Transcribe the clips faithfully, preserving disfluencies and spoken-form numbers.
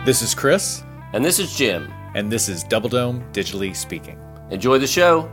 This is Chris. And this is Jim. And this is Double Dome Digitally Speaking. Enjoy the show.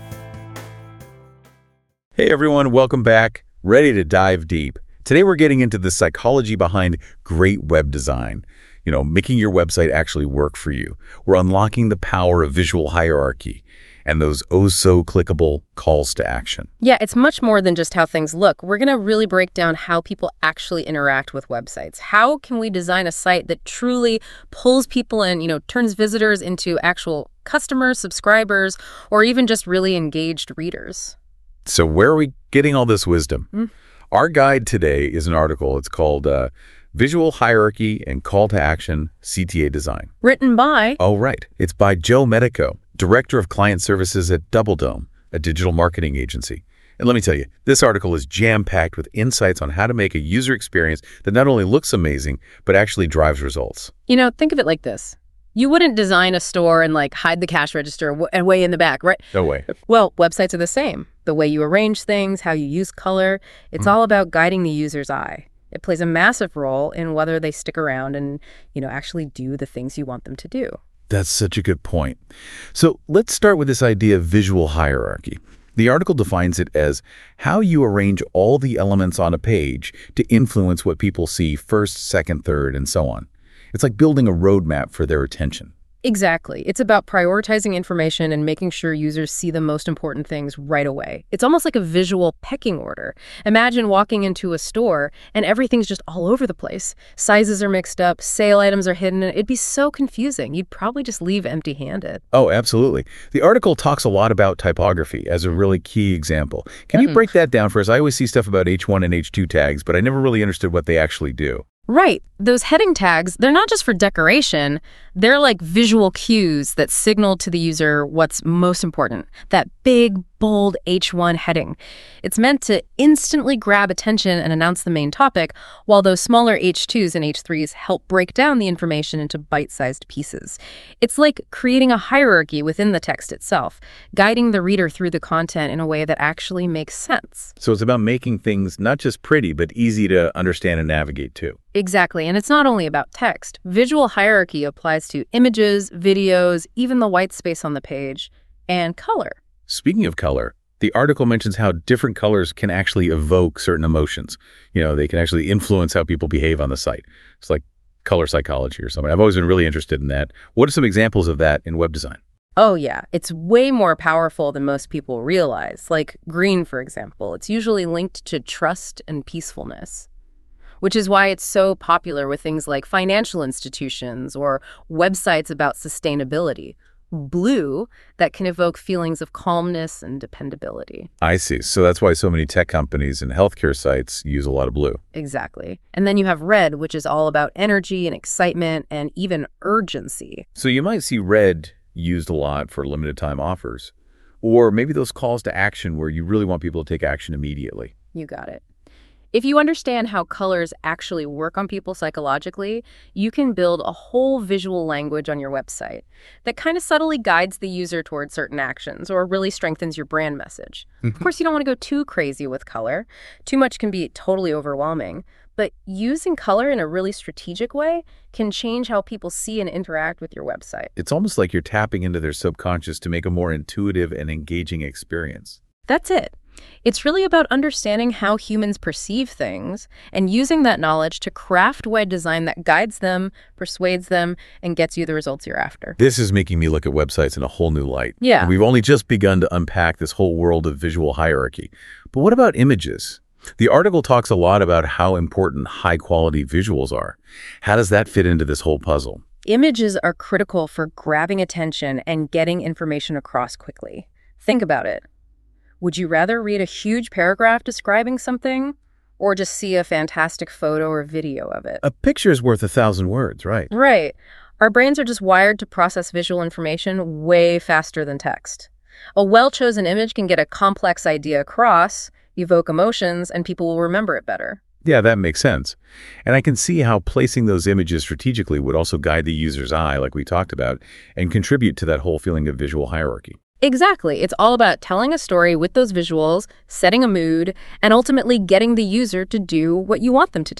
Hey everyone, welcome back. Ready to dive deep. Today we're getting into the psychology behind great web design. You know, making your website actually work for you. We're unlocking the power of visual hierarchy and those oh-so-clickable calls to action. Yeah, it's much more than just how things look. We're going to really break down how people actually interact with websites. How can we design a site that truly pulls people in, you know, turns visitors into actual customers, subscribers, or even just really engaged readers? So where are we getting all this wisdom? Mm. Our guide today is an article. It's called uh, Visual Hierarchy and Call to Action C T A Design. Written by? Oh, right. It's by Joe Medico, Director of Client Services at Double Dome, a digital marketing agency. And let me tell you, this article is jam-packed with insights on how to make a user experience that not only looks amazing, but actually drives results. You know, think of it like this. You wouldn't design a store and like hide the cash register w- and way in the back, right? No way. Well, websites are the same. The way you arrange things, how you use color, it's mm. all about guiding the user's eye. It plays a massive role in whether they stick around and, you know, actually do the things you want them to do. That's such a good point. So let's start with this idea of visual hierarchy. The article defines it as how you arrange all the elements on a page to influence what people see first, second, third, and so on. It's like building a roadmap for their attention. Exactly. It's about prioritizing information and making sure users see the most important things right away. It's almost like a visual pecking order. Imagine walking into a store and everything's just all over the place. Sizes are mixed up, sale items are hidden. It'd be so confusing. You'd probably just leave empty-handed. Oh, absolutely. The article talks a lot about typography as a really key example. Can mm-hmm. you break that down for us? I always see stuff about H one and H two tags, but I never really understood what they actually do. Right. Those heading tags, they're not just for decoration. They're like visual cues that signal to the user what's most important. That big, bold H one heading. It's meant to instantly grab attention and announce the main topic, while those smaller H twos and H threes help break down the information into bite-sized pieces. It's like creating a hierarchy within the text itself, guiding the reader through the content in a way that actually makes sense. So it's about making things not just pretty, but easy to understand and navigate too. Exactly. And it's not only about text. Visual hierarchy applies to images, videos, even the white space on the page, and color. Speaking of color, the article mentions how different colors can actually evoke certain emotions. You know, they can actually influence how people behave on the site. It's like color psychology or something. I've always been really interested in that. What are some examples of that in web design? Oh, yeah. It's way more powerful than most people realize. Like green, for example. It's usually linked to trust and peacefulness, which is why it's so popular with things like financial institutions or websites about sustainability. Blue, that can evoke feelings of calmness and dependability. I see. So that's why so many tech companies and healthcare sites use a lot of blue. Exactly. And then you have red, which is all about energy and excitement and even urgency. So you might see red used a lot for limited time offers, or maybe those calls to action where you really want people to take action immediately. You got it. If you understand how colors actually work on people psychologically, you can build a whole visual language on your website that kind of subtly guides the user towards certain actions or really strengthens your brand message. Of course, you don't want to go too crazy with color. Too much can be totally overwhelming. But using color in a really strategic way can change how people see and interact with your website. It's almost like you're tapping into their subconscious to make a more intuitive and engaging experience. That's it. It's really about understanding how humans perceive things and using that knowledge to craft web design that guides them, persuades them, and gets you the results you're after. This is making me look at websites in a whole new light. Yeah. And we've only just begun to unpack this whole world of visual hierarchy. But what about images? The article talks a lot about how important high-quality visuals are. How does that fit into this whole puzzle? Images are critical for grabbing attention and getting information across quickly. Think about it. Would you rather read a huge paragraph describing something or just see a fantastic photo or video of it? A picture is worth a thousand words, right? Right. Our brains are just wired to process visual information way faster than text. A well-chosen image can get a complex idea across, evoke emotions, and people will remember it better. Yeah, that makes sense. And I can see how placing those images strategically would also guide the user's eye, like we talked about, and contribute to that whole feeling of visual hierarchy. Exactly. It's all about telling a story with those visuals, setting a mood, and ultimately getting the user to do what you want them to do.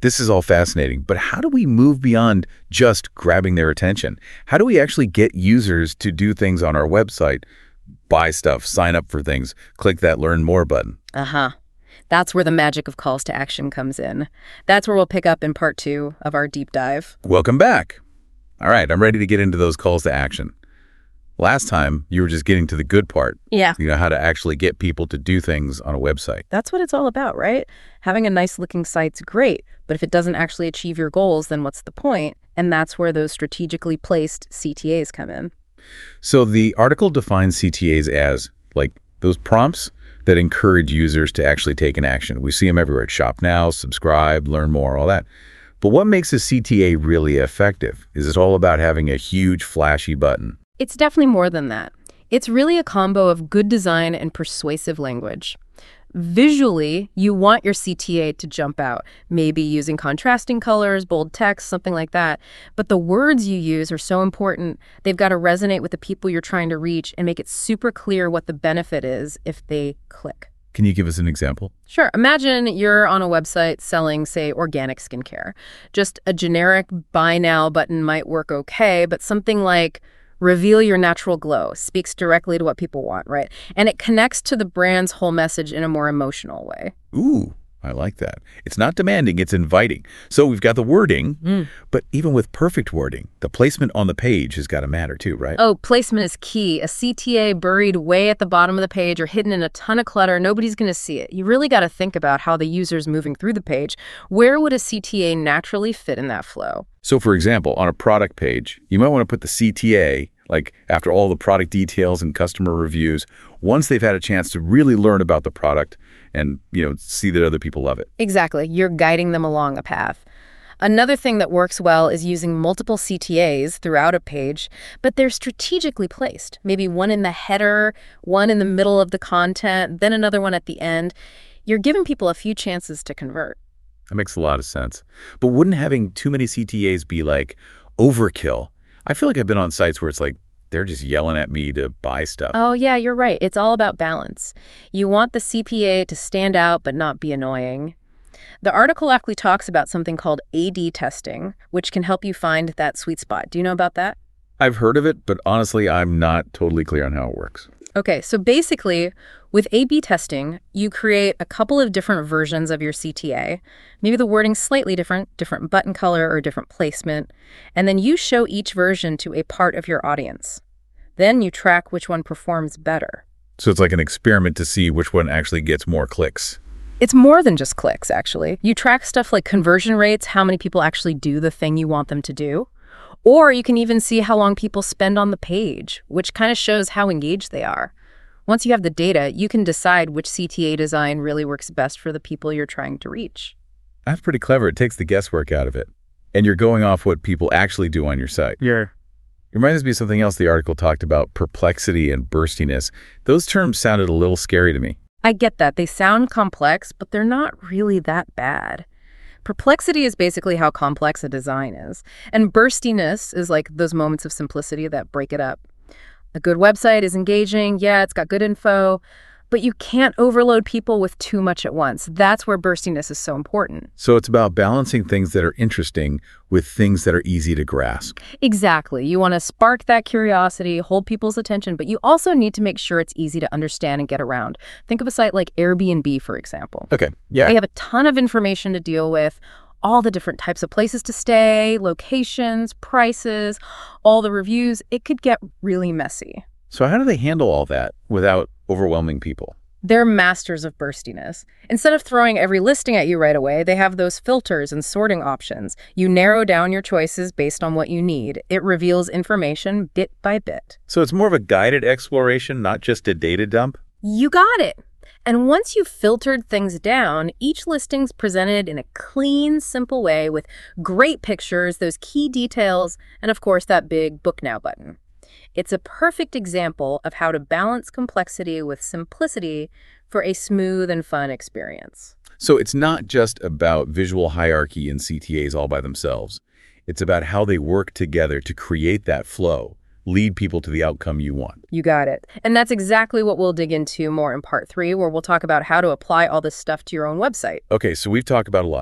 This is all fascinating, but how do we move beyond just grabbing their attention? How do we actually get users to do things on our website, buy stuff, sign up for things, click that learn more button? Uh-huh. That's where the magic of calls to action comes in. That's where we'll pick up in part two of our deep dive. Welcome back. All right, I'm ready to get into those calls to action. Last time, you were just getting to the good part. Yeah. You know, how to actually get people to do things on a website. That's what it's all about, right? Having a nice-looking site's great, but if it doesn't actually achieve your goals, then what's the point? And that's where those strategically placed C T As come in. So the article defines C T As as, like, those prompts that encourage users to actually take an action. We see them everywhere. Shop now, subscribe, learn more, all that. But what makes a C T A really effective? Is it all about having a huge, flashy button? It's definitely more than that. It's really a combo of good design and persuasive language. Visually, you want your C T A to jump out, maybe using contrasting colors, bold text, something like that. But the words you use are so important. They've got to resonate with the people you're trying to reach and make it super clear what the benefit is if they click. Can you give us an example? Sure. Imagine you're on a website selling, say, organic skincare. Just a generic buy now button might work okay, but something like reveal your natural glow speaks directly to what people want, right? And it connects to the brand's whole message in a more emotional way. Ooh, I like that. It's not demanding, it's inviting. So we've got the wording, Mm. but even with perfect wording, the placement on the page has got to matter too, right? Oh, placement is key. A C T A buried way at the bottom of the page or hidden in a ton of clutter, nobody's going to see it. You really got to think about how the user's moving through the page. Where would a C T A naturally fit in that flow? So for example, on a product page, you might want to put the C T A, like after all the product details and customer reviews, once they've had a chance to really learn about the product and, you know, see that other people love it. Exactly. You're guiding them along a path. Another thing that works well is using multiple C T As throughout a page, but they're strategically placed. Maybe one in the header, one in the middle of the content, then another one at the end. You're giving people a few chances to convert. That makes a lot of sense. But wouldn't having too many C T As be like overkill? I feel like I've been on sites where it's like they're just yelling at me to buy stuff. Oh, yeah, you're right. It's all about balance. You want the C P A to stand out but not be annoying. The article actually talks about something called A D testing, which can help you find that sweet spot. Do you know about that? I've heard of it, but honestly, I'm not totally clear on how it works. Okay, so basically, with A B testing, you create a couple of different versions of your C T A. Maybe the wording's slightly different, different button color or different placement, and then you show each version to a part of your audience. Then you track which one performs better. So it's like an experiment to see which one actually gets more clicks. It's more than just clicks, actually. You track stuff like conversion rates, how many people actually do the thing you want them to do. Or you can even see how long people spend on the page, which kind of shows how engaged they are. Once you have the data, you can decide which C T A design really works best for the people you're trying to reach. That's pretty clever. It takes the guesswork out of it. And you're going off what people actually do on your site. Yeah. It reminds me of something else the article talked about, perplexity and burstiness. Those terms sounded a little scary to me. I get that. They sound complex, but they're not really that bad. Perplexity is basically how complex a design is. And burstiness is like those moments of simplicity that break it up. A good website is engaging. Yeah, it's got good info. But you can't overload people with too much at once. That's where burstiness is so important. So it's about balancing things that are interesting with things that are easy to grasp. Exactly. You want to spark that curiosity, hold people's attention, but you also need to make sure it's easy to understand and get around. Think of a site like Airbnb, for example. Okay, yeah. They have a ton of information to deal with, all the different types of places to stay, locations, prices, all the reviews. It could get really messy. So how do they handle all that without overwhelming people? They're masters of burstiness. Instead of throwing every listing at you right away, they have those filters and sorting options. You narrow down your choices based on what you need. It reveals information bit by bit. So it's more of a guided exploration, not just a data dump? You got it. And once you've filtered things down, each listing's presented in a clean, simple way with great pictures, those key details, and of course that big Book Now button. It's a perfect example of how to balance complexity with simplicity for a smooth and fun experience. So it's not just about visual hierarchy and C T As all by themselves. It's about how they work together to create that flow, lead people to the outcome you want. You got it. And that's exactly what we'll dig into more in part three, where we'll talk about how to apply all this stuff to your own website. Okay, so we've talked about a lot.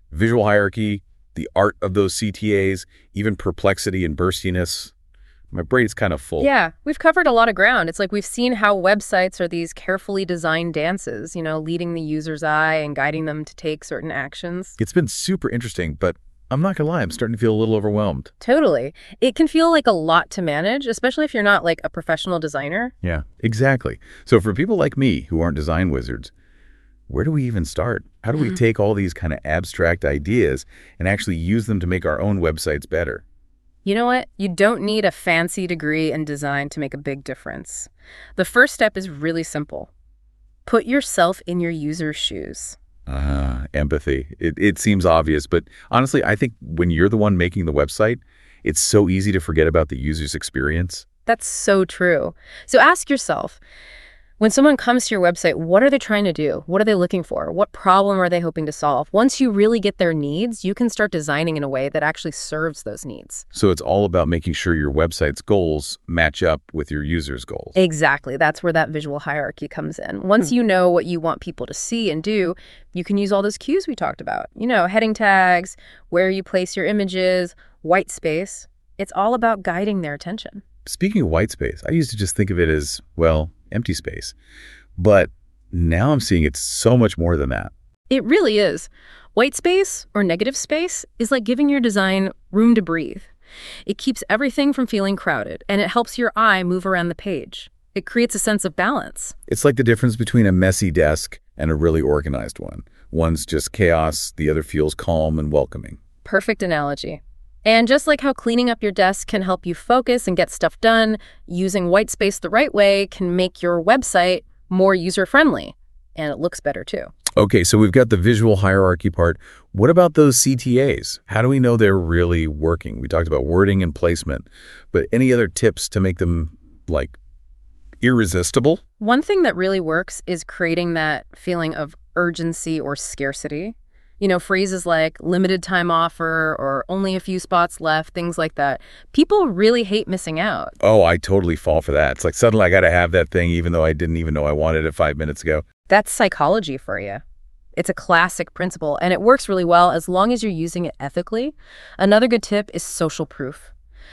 visual hierarchy, the art of those C T As, even perplexity and burstiness. My brain's kind of full. Yeah, we've covered a lot of ground. It's like we've seen how websites are these carefully designed dances, you know, leading the user's eye and guiding them to take certain actions. It's been super interesting, but I'm not gonna lie, I'm starting to feel a little overwhelmed. Totally. It can feel like a lot to manage, especially if you're not like a professional designer. Yeah, exactly. So for people like me who aren't design wizards, where do we even start? How do we take all these kind of abstract ideas and actually use them to make our own websites better? You know what? You don't need a fancy degree in design to make a big difference. The first step is really simple. Put yourself in your user's shoes. Ah, empathy. It, it seems obvious, but honestly, I think when you're the one making the website, it's so easy to forget about the user's experience. That's so true. So ask yourself, when someone comes to your website, what are they trying to do? What are they looking for? What problem are they hoping to solve? Once you really get their needs, you can start designing in a way that actually serves those needs. So it's all about making sure your website's goals match up with your user's goals. Exactly. That's where that visual hierarchy comes in. Once you know what you want people to see and do, you can use all those cues we talked about. You know, heading tags, where you place your images, white space. It's all about guiding their attention. Speaking of white space, I used to just think of it as, well, empty space. But now I'm seeing it's so much more than that. It really is. White space, or negative space, is like giving your design room to breathe. It keeps everything from feeling crowded, and it helps your eye move around the page. It creates a sense of balance. It's like the difference between a messy desk and a really organized one. One's just chaos, the other feels calm and welcoming. Perfect analogy. And just like how cleaning up your desk can help you focus and get stuff done, using white space the right way can make your website more user-friendly. And it looks better too. Okay, so we've got the visual hierarchy part. What about those C T As? How do we know they're really working? We talked about wording and placement, but any other tips to make them, like, irresistible? One thing that really works is creating that feeling of urgency or scarcity. You know, phrases like limited time offer or only a few spots left, things like that. People really hate missing out. Oh, I totally fall for that. It's like suddenly I got to have that thing even though I didn't even know I wanted it five minutes ago. That's psychology for you. It's a classic principle, and it works really well as long as you're using it ethically. Another good tip is social proof.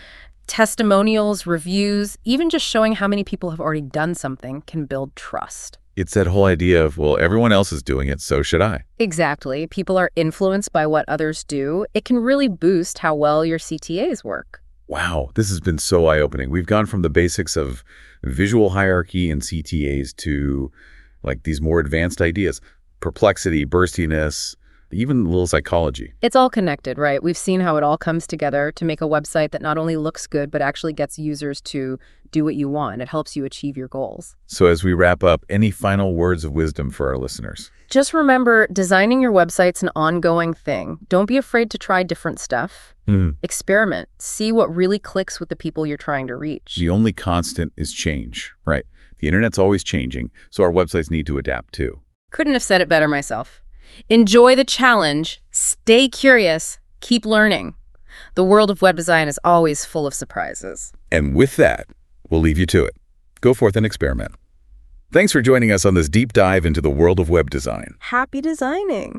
Testimonials, reviews, even just showing how many people have already done something can build trust. It's that whole idea of, well, everyone else is doing it, so should I. Exactly. People are influenced by what others do. It can really boost how well your C T As work. Wow, this has been so eye-opening. We've gone from the basics of visual hierarchy and C T As to like these more advanced ideas, perplexity, burstiness, even a little psychology. It's all connected, right? We've seen how it all comes together to make a website that not only looks good, but actually gets users to do what you want. It helps you achieve your goals. So as we wrap up, any final words of wisdom for our listeners? Just remember, designing your website's an ongoing thing. Don't be afraid to try different stuff. Mm. Experiment. See what really clicks with the people you're trying to reach. The only constant is change, right? The internet's always changing, so our websites need to adapt too. Couldn't have said it better myself. Enjoy the challenge, stay curious, keep learning. The world of web design is always full of surprises. And with that, we'll leave you to it. Go forth and experiment. Thanks for joining us on this deep dive into the world of web design. Happy designing.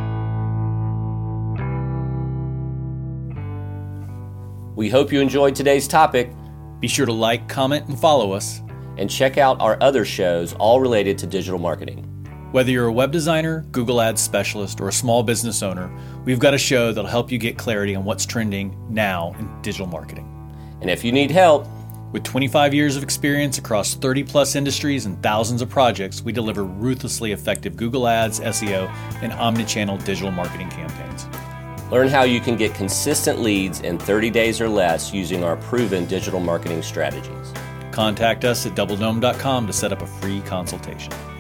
We hope you enjoyed today's topic. Be sure to like, comment, and follow us. And check out our other shows, all related to digital marketing. Whether you're a web designer, Google Ads specialist, or a small business owner, we've got a show that'll help you get clarity on what's trending now in digital marketing. And if you need help, with twenty-five years of experience across thirty plus industries and thousands of projects, we deliver ruthlessly effective Google Ads, S E O, and omnichannel digital marketing campaigns. Learn how you can get consistent leads in thirty days or less using our proven digital marketing strategies. Contact us at double dome dot com to set up a free consultation.